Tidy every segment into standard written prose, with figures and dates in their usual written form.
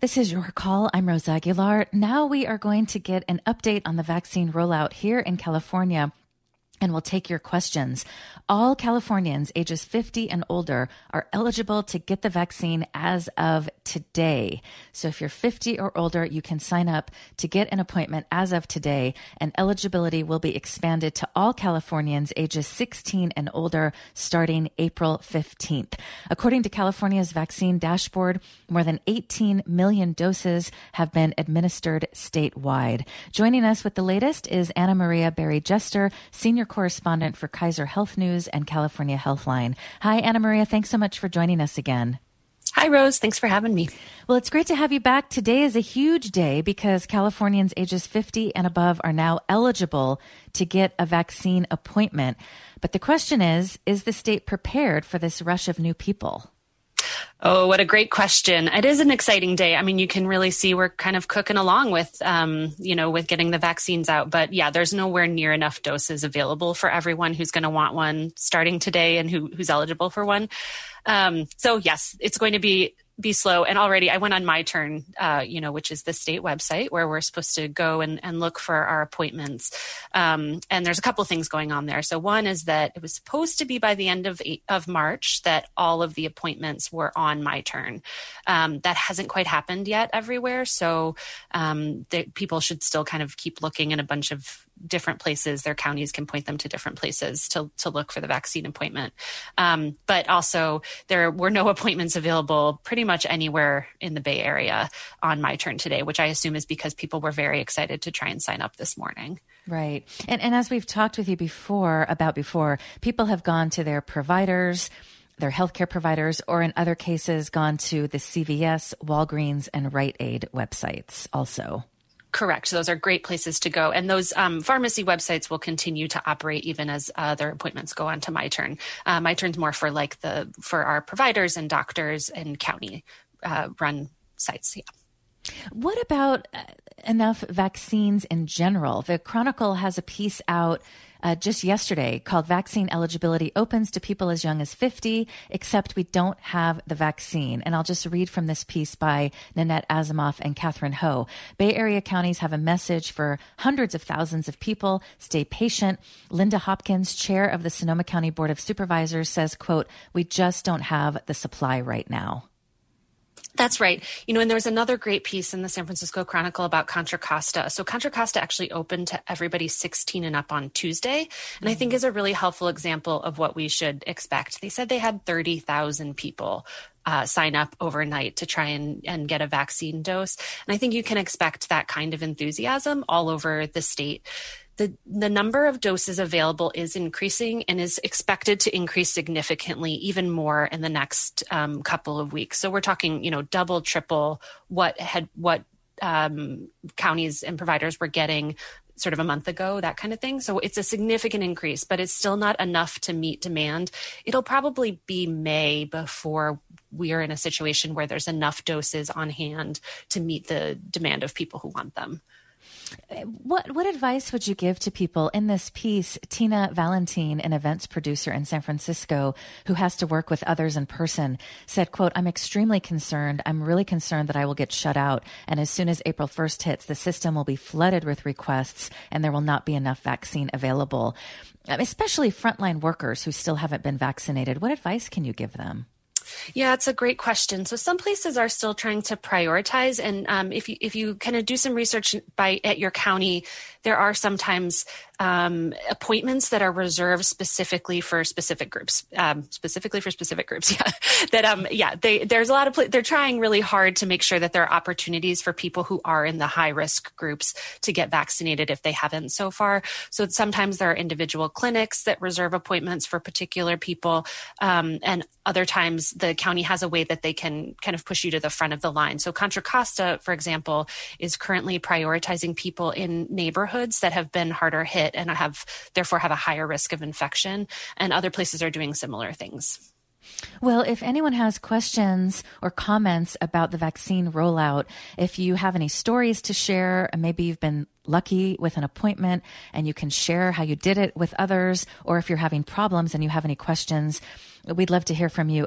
This is Your Call. I'm Rose Aguilar. Now we are going to get an update on the vaccine rollout here in California, and we'll take your questions. All Californians ages 50 and older are eligible to get the vaccine as of today. So if you're 50 or older, you can sign up to get an appointment as of today, and eligibility will be expanded to all Californians ages 16 and older starting April 15th. According to California's vaccine dashboard, more than 18 million doses have been administered statewide. Joining us with the latest is Anna Maria Berry-Jester, Senior Correspondent for Kaiser Health News and California Healthline. Hi, Anna Maria. Thanks so much for joining us again. Hi, Rose. Thanks for having me. Well, it's great to have you back. Today is a huge day because Californians ages 50 and above are now eligible to get a vaccine appointment. But the question is the state prepared for this rush of new people? Oh, what a great question. It is an exciting day. I mean, you can really see we're kind of cooking along with, with getting the vaccines out. But yeah, there's nowhere near enough doses available for everyone who's going to want one starting today and who's eligible for one. So yes, it's going to be slow. And already I went on My Turn, which is the state website where we're supposed to go and look for our appointments. And there's a couple of things going on there. So one is that it was supposed to be by the end of March that all of the appointments were on My Turn. That hasn't quite happened yet everywhere. So people should still kind of keep looking in a bunch of different places. Their counties can point them to different places to look for the vaccine appointment. But also there were no appointments available pretty much anywhere in the Bay Area on My Turn today, which I assume is because people were very excited to try and sign up this morning. Right. And as we've talked with you before, people have gone to their providers, their healthcare providers, or in other cases gone to the CVS, Walgreens, and Rite Aid websites also. Correct. Those are great places to go. And those pharmacy websites will continue to operate even as their appointments go on to My Turn. My Turn's more for for our providers and doctors and county run sites. Yeah. What about enough vaccines in general? The Chronicle has a piece out just yesterday called Vaccine Eligibility Opens to People as Young as 50, except we don't have the vaccine. And I'll just read from this piece by Nanette Asamoff and Catherine Ho. Bay Area counties have a message for hundreds of thousands of people. Stay patient. Linda Hopkins, chair of the Sonoma County Board of Supervisors, says, quote, "We just don't have the supply right now." That's right. And there was another great piece in the San Francisco Chronicle about Contra Costa. So Contra Costa actually opened to everybody 16 and up on Tuesday, and I think is a really helpful example of what we should expect. They said they had 30,000 people sign up overnight to try and get a vaccine dose. And I think you can expect that kind of enthusiasm all over the state. The number of doses available is increasing and is expected to increase significantly, even more in the next couple of weeks. So we're talking, double, triple what counties and providers were getting sort of a month ago, that kind of thing. So it's a significant increase, but it's still not enough to meet demand. It'll probably be May before we are in a situation where there's enough doses on hand to meet the demand of people who want them. What advice would you give to people in this piece? Tina Valentine, an events producer in San Francisco who has to work with others in person, said, quote, "I'm extremely concerned. I'm really concerned that I will get shut out. And as soon as April 1st hits, the system will be flooded with requests and there will not be enough vaccine available." Especially frontline workers who still haven't been vaccinated. What advice can you give them? Yeah, it's a great question. So some places are still trying to prioritize. And if you kind of do some research at your county, there are sometimes appointments that are reserved specifically for specific groups. Yeah. There's a lot of, they're trying really hard to make sure that there are opportunities for people who are in the high risk groups to get vaccinated if they haven't so far. So sometimes there are individual clinics that reserve appointments for particular people. And other times the county has a way that they can kind of push you to the front of the line. So Contra Costa, for example, is currently prioritizing people in neighborhoods that have been harder hit and therefore have a higher risk of infection. And other places are doing similar things. Well, if anyone has questions or comments about the vaccine rollout, if you have any stories to share, maybe you've been lucky with an appointment and you can share how you did it with others, or if you're having problems and you have any questions, we'd love to hear from you.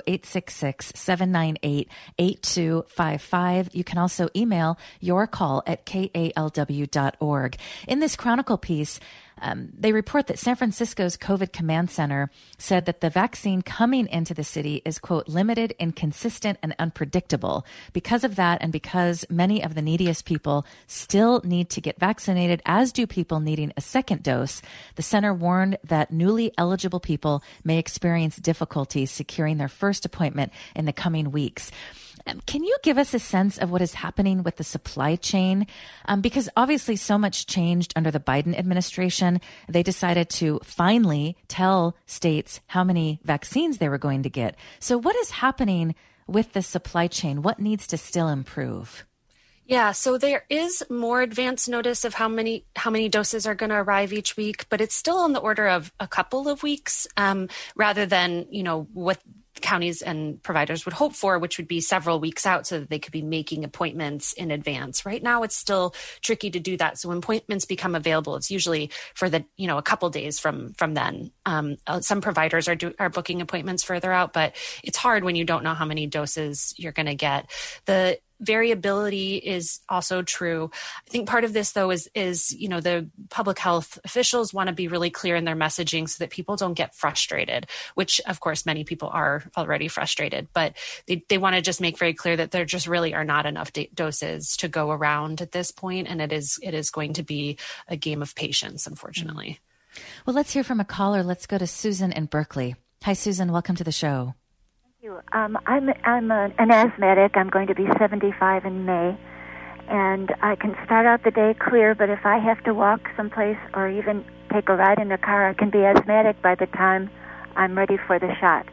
866-798-8255. You can also email your call at kalw.org. In this Chronicle piece, they report that San Francisco's COVID Command Center said that the vaccine coming into the city is, quote, limited, inconsistent, and unpredictable. Because of that, and because many of the neediest people still need to get vaccinated, as do people needing a second dose, the center warned that newly eligible people may experience difficulties securing their first appointment in the coming weeks. Can you give us a sense of what is happening with the supply chain? Because obviously so much changed under the Biden administration. They decided to finally tell states how many vaccines they were going to get. So what is happening with the supply chain? What needs to still improve? Yeah, so there is more advance notice of how many doses are going to arrive each week, but it's still on the order of a couple of weeks, rather than, what counties and providers would hope for, which would be several weeks out so that they could be making appointments in advance. Right now, it's still tricky to do that. So when appointments become available, it's usually for a couple days from then. Some providers are booking appointments further out, but it's hard when you don't know how many doses you're going to get. The variability is also true. I think part of this, though, is the public health officials want to be really clear in their messaging so that people don't get frustrated, which, of course, many people are already frustrated. But they want to just make very clear that there just really are not enough doses to go around at this point, and it is going to be a game of patience, unfortunately. Well, let's hear from a caller. Let's go to Susan in Berkeley. Hi, Susan. Welcome to the show. I'm an asthmatic. I'm going to be 75 in May, and I can start out the day clear, but if I have to walk someplace or even take a ride in a car, I can be asthmatic by the time I'm ready for the shot.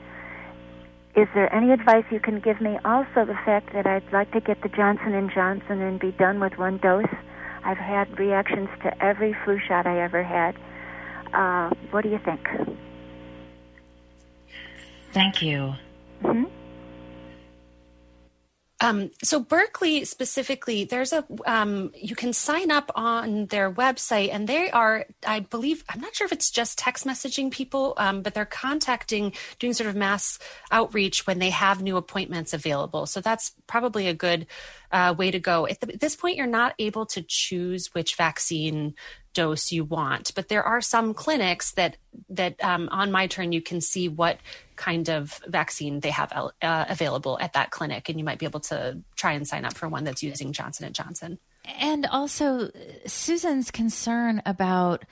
Is there any advice you can give me? Also, the fact that I'd like to get the Johnson & Johnson and be done with one dose. I've had reactions to every flu shot I ever had. What do you think? Thank you. Mm-hmm. So Berkeley specifically, there's you can sign up on their website, and they are, I believe, I'm not sure if it's just text messaging people, but they're doing sort of mass outreach when they have new appointments available. So that's probably a good way to go. At this point, you're not able to choose which vaccine dose you want, but there are some clinics that on My Turn you can see what kind of vaccine they have available at that clinic, and you might be able to try and sign up for one that's using Johnson & Johnson. And also Susan's concern about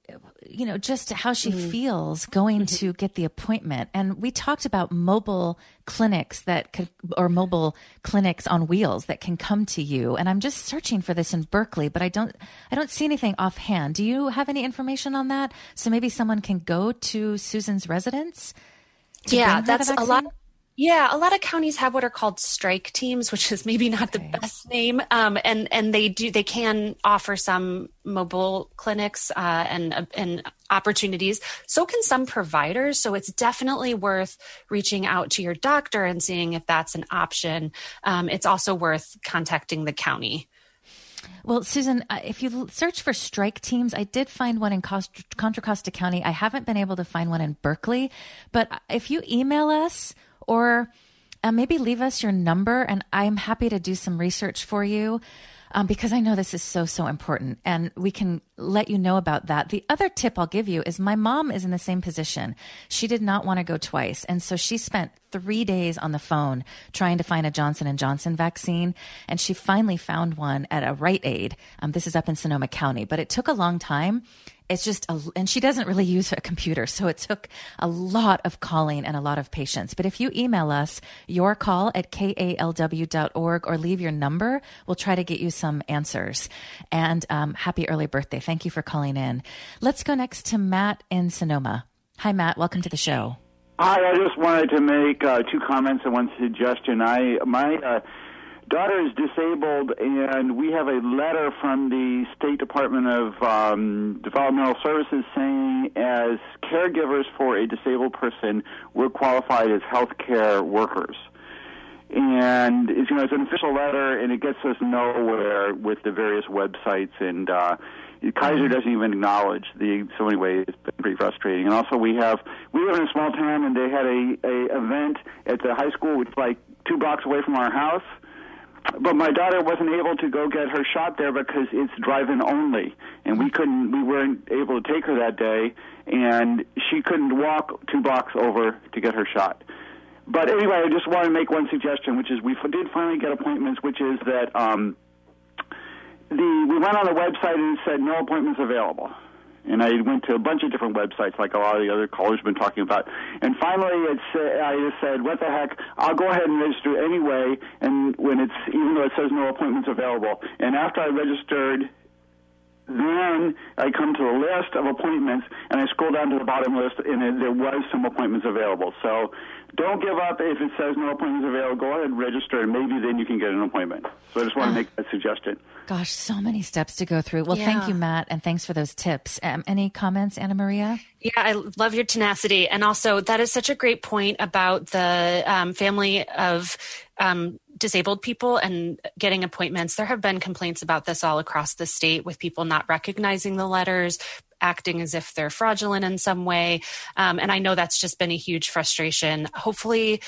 just how she feels going to get the appointment. And we talked about mobile clinics or mobile clinics on wheels that can come to you. And I'm just searching for this in Berkeley, but I don't see anything offhand. Do you have any information on that? So maybe someone can go to Susan's residence? Yeah, that's a lot. Yeah, a lot of counties have what are called strike teams, which is maybe not the best name. And they can offer some mobile clinics and opportunities. So can some providers. So it's definitely worth reaching out to your doctor and seeing if that's an option. It's also worth contacting the county. Well, Susan, if you search for strike teams, I did find one in Contra Costa County. I haven't been able to find one in Berkeley, but if you email us or maybe leave us your number, and I'm happy to do some research for you because I know this is so, so important, and we can let you know about that. The other tip I'll give you is my mom is in the same position. She did not want to go twice, and so she spent 3 days on the phone trying to find a Johnson & Johnson vaccine, and she finally found one at a Rite Aid. This is up in Sonoma County, but it took a long time. It's just, and she doesn't really use a computer, so it took a lot of calling and a lot of patience. But if you email us your call at kalw.org or leave your number, we'll try to get you some answers. And happy early birthday. Thank you for calling in. Let's go next to Matt in Sonoma. Hi, Matt. Welcome to the show. Hi, I just wanted to make 2 comments and 1 suggestion. My daughter is disabled, and we have a letter from the State Department of Developmental Services saying as caregivers for a disabled person, we're qualified as health care workers. and it's an official letter, and it gets us nowhere with the various websites, and Kaiser doesn't even acknowledge so anyway, it's been pretty frustrating. And also we live in a small town, and they had a event at the high school, which is like 2 blocks away from our house. But my daughter wasn't able to go get her shot there because it's drive-in only, and we weren't able to take her that day, and she couldn't walk 2 blocks over to get her shot. But anyway, I just want to make one suggestion, which is we did finally get appointments, which is that we went on the website and it said no appointments available. And I went to a bunch of different websites, like a lot of the other callers have been talking about. And finally, I just said, what the heck, I'll go ahead and register anyway, and even though it says no appointments available. And after I registered, then I come to a list of appointments, and I scroll down to the bottom list, and there was some appointments available. So don't give up if it says no appointments available. Go ahead and register, and maybe then you can get an appointment. So I just want to make that suggestion. Gosh, so many steps to go through. Well, Thank you, Matt, and thanks for those tips. Any comments, Anna Maria? Yeah, I love your tenacity. And also, that is such a great point about the family of disabled people and getting appointments. There have been complaints about this all across the state with people not recognizing the letters, acting as if they're fraudulent in some way. And I know that's just been a huge frustration. Hopefully,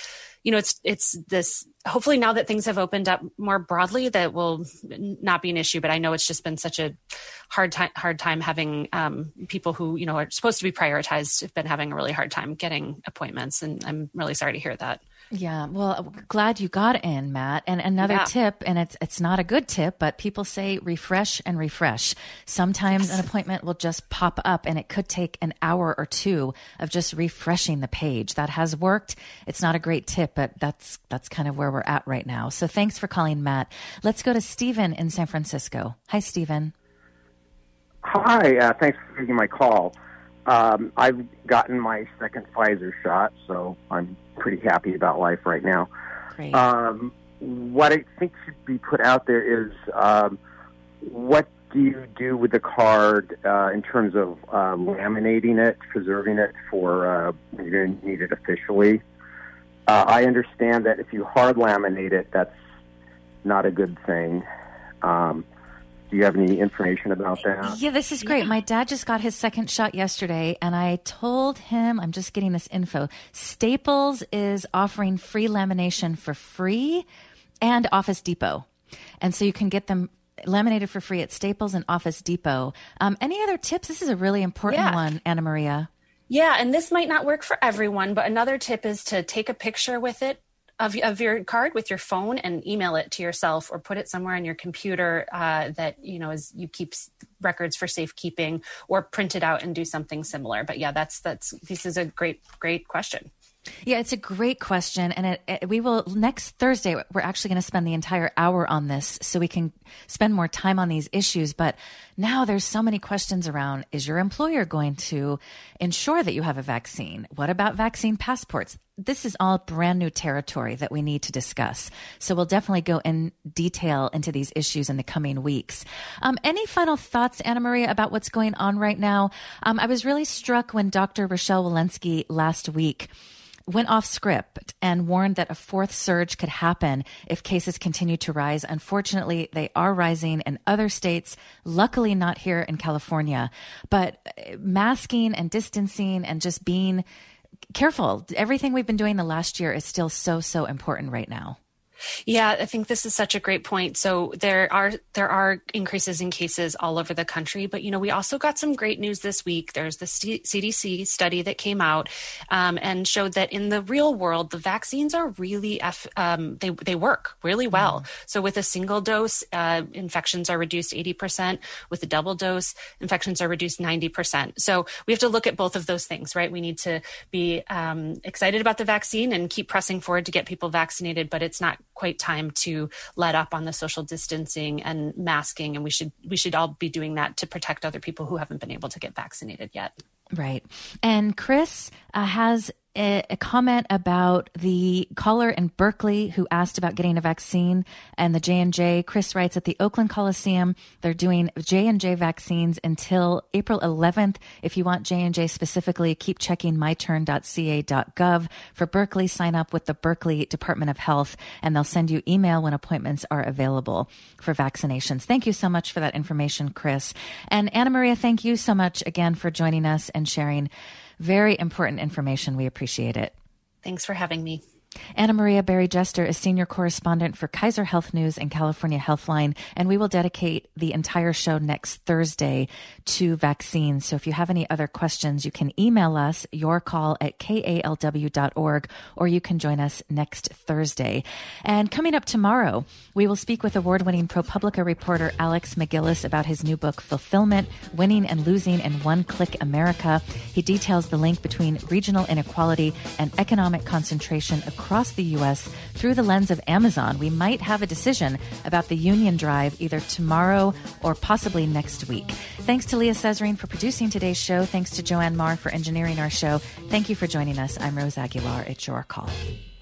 hopefully now that things have opened up more broadly, that will not be an issue. But I know it's just been such a hard time having people who, are supposed to be prioritized have been having a really hard time getting appointments. And I'm really sorry to hear that. Yeah. Well, glad you got in, Matt. And another tip, and it's not a good tip, but people say refresh and refresh. Sometimes an appointment will just pop up, and it could take an hour or 2 of just refreshing the page. That has worked. It's not a great tip, but that's kind of where we're at right now. So thanks for calling, Matt. Let's go to Stephen in San Francisco. Hi, Stephen. Hi. Thanks for taking my call. I've gotten my second Pfizer shot, so I'm pretty happy about life right now. Great. What I think should be put out there is what do you do with the card in terms of laminating it, preserving it for when you're going to need it officially? I understand that if you hard laminate it, that's not a good thing. Do you have any information about that? Yeah, this is great. My dad just got his second shot yesterday, and I told him, I'm just getting this info, Staples is offering free lamination for free and Office Depot. And so you can get them laminated for free at Staples and Office Depot. Any other tips? This is a really important one, Anna Maria. Yeah, and this might not work for everyone, but another tip is to take a picture with it of your card with your phone and email it to yourself, or put it somewhere on your computer that as you keep records for safekeeping, or print it out and do something similar. But yeah, this is a great question. Yeah, it's a great question. And we will next Thursday, we're actually going to spend the entire hour on this so we can spend more time on these issues. But now there's so many questions around, is your employer going to ensure that you have a vaccine? What about vaccine passports? This is all brand new territory that we need to discuss. So we'll definitely go in detail into these issues in the coming weeks. Any final thoughts, Anna Maria, about what's going on right now? I was really struck when Dr. Rochelle Walensky last week went off script and warned that a fourth surge could happen if cases continue to rise. Unfortunately, they are rising in other states, luckily not here in California. But masking and distancing and just being careful, everything we've been doing the last year is still so important right now. Yeah, I think this is such a great point. So there are increases in cases all over the country, but we also got some great news this week. There's the CDC study that came out and showed that in the real world, the vaccines are really they work really well. Mm. So with a single dose, infections are reduced 80%. With a double dose, infections are reduced 90%. So we have to look at both of those things, right? We need to be excited about the vaccine and keep pressing forward to get people vaccinated, but it's not quite time to let up on the social distancing and masking. And we should all be doing that to protect other people who haven't been able to get vaccinated yet. Right. And Chris has a comment about the caller in Berkeley who asked about getting a vaccine and the J&J. Chris writes, at the Oakland Coliseum, they're doing J&J vaccines until April 11th. If you want J&J specifically, keep checking myturn.ca.gov. For Berkeley, sign up with the Berkeley Department of Health, and they'll send you email when appointments are available for vaccinations. Thank you so much for that information, Chris. And Anna Maria, thank you so much again for joining us and sharing very important information. We appreciate it. Thanks for having me. Anna Maria Berry-Jester is senior correspondent for Kaiser Health News and California Healthline, and we will dedicate the entire show next Thursday to vaccines. So if you have any other questions, you can email us your call at kalw.org, or you can join us next Thursday. And coming up tomorrow, we will speak with award-winning ProPublica reporter Alex McGillis about his new book, Fulfillment, Winning and Losing in One-Click America. He details the link between regional inequality and economic concentration across the U.S. through the lens of Amazon. We might have a decision about the union drive either tomorrow or possibly next week. Thanks to Leah Cesarine for producing today's show. Thanks to Joanne Marr for engineering our show. Thank you for joining us. I'm Rose Aguilar. It's your call.